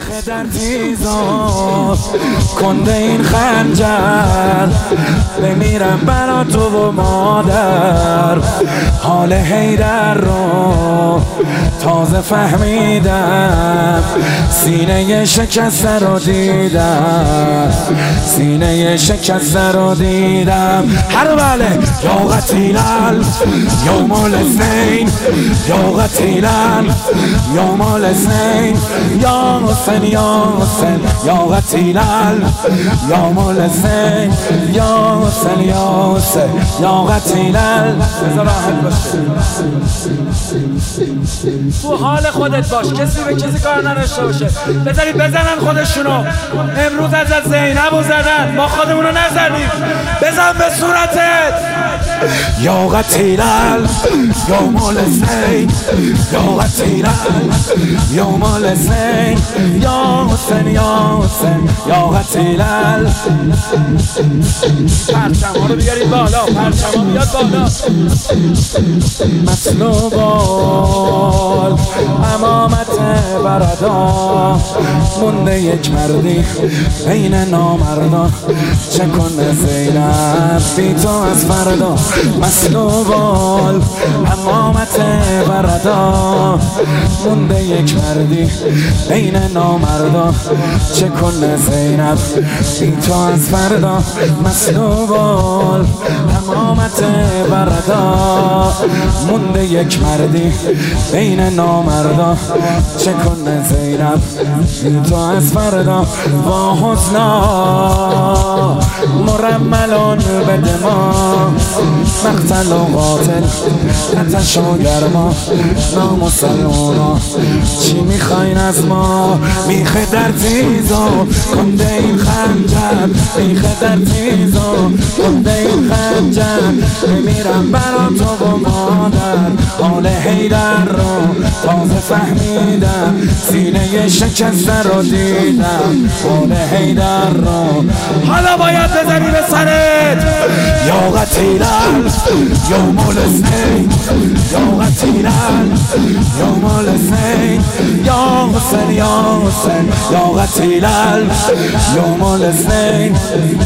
میخه در تیزا کنده این خنجر بمیرم برا تو و مادر. حال حیدر رو تازه فهمیدم، سینه شکسته رو دیدم، سینه شکسته رو دیدم. هر بله یا قتیلن یوم الاثنین، یا قتیلن یوم الاثنین، یا حسین یا حسین، یا قتیلن یوم الاثنین، یا حسین یا حسین، یا قتیلن. بذار راحت باش، تو حال خودت باش، کسی به کسی کار نداشته باشه. بذارید بزنن خودشونو. امروز از زینبو زدن، ما خودمونو نزدیم. بزن به صورتت. یا قتیلن یوم الاثنین، یا قتیلن یوم الاثنین، یا حسین یا حسین، یا قتیلن. پرچم ها رو بیارید بالا، پرچم ها بیاد بالا. مسلوبال امامت بردا، مونده یک مردی بین نامردا. چه کنه زینب بی تو از فردا. مسلوبال امامت بردا، مونده یک مردی بین نامردا. چه کنه زینب بی تو از فردا. مسلوبال امامت بردا، مونده یک مردی بین نامردا. چه کنه زینب بی تو از فردا. با حسنا مرملون به دما، مقتل و قاتل آتش و گرما. نامسلمونا چی میخواین از ما؟ میخه در تیزا کنده این خنجر، میخه در تیزا کنده این خنجر. بمیرم برا تو و مادر. حال حیدر رو تازه فهمیدم، سینه شکسته رو دیدم. حال حیدر رو حالا باید بزنی به سرت. یا قتیلن یوم الاثنین، یا قتیلن یوم الاثنین، یا حسین یا حسین، یا قتیلن یوم الاثنین.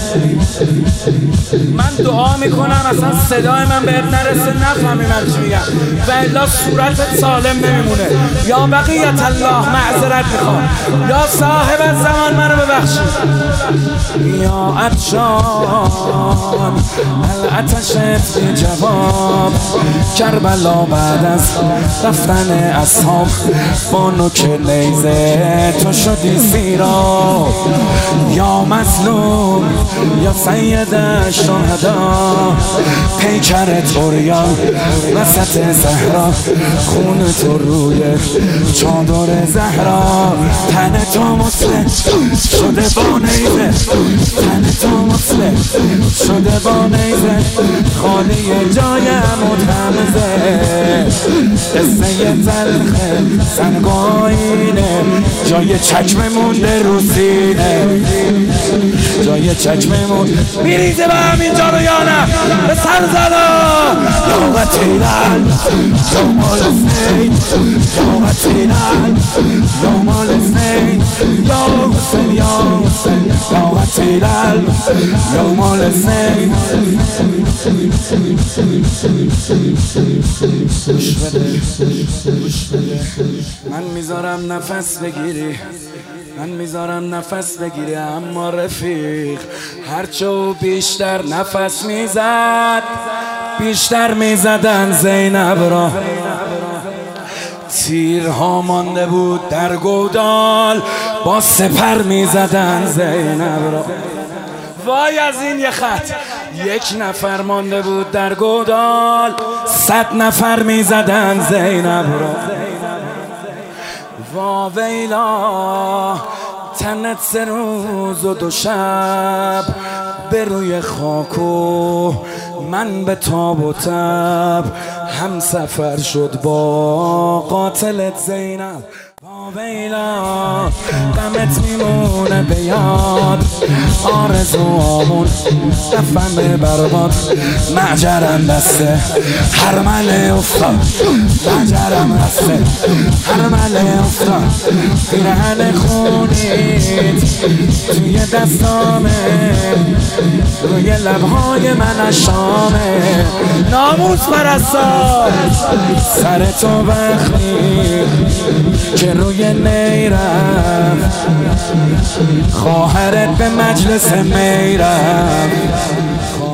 من دعا میکنم اصلا صدای من بهت نرسه، نفهمی من چی میگم، و الا صورتت سالم نمیمونه. یا بقیت الله معذرت میخوام، یا صاحب الزمان منو ببخشید. یا عطشان العطش بی جواب، کربلا بعد از رفتن اصحاب. با نوک نیزه تو شدی سیرا. یا مظلوم یا سید الشهدا، پیکرت عریان وسط صحرا. خون تو روی چادر زهرا. تن تو مسلم شده با نیزه، تن تو مسلم شده با نیزه. خالی جایم و تمزه، قصه تلخ سنگاینه. جای چکمه مونده رو سینه، جای چکمه مونده. میریزه به همینجا رو یا نه؟ به سر زنا. یا قتیلن یوم الاثنین، یا قتیلن یوم الاثنین، یا حسین یا حسین، یا قتیلن یوم الاثنین. گوش بده، گوش بده. من میذارم نفس بگیری، من میذارم نفس بگیری. اما رفیق هرچه بیشتر نفس میزد، بیشتر میزدن زینب را. تیرها مانده بود در گودال، با سپر میزدن زینب را. وای از این یه خط، یک نفر مانده بود در گودال، 100 نفر میزدن زینب را. وا ویلا تنت 3 روز و 2 شب به روی خاک و من به تاب و تب. هم سفر شد با قاتلت زینب. ویلا دمت میمونه به یاد آرزوامون دفن برباد معجرم بسته هرمله افتاد معجرم رسته هرمله افتاد پیرهن خونیت توی دستامه روی لبهای من اشامه ناموس پرستار سر تو وقتی که روی نیرم خواهرت به مجلس میرم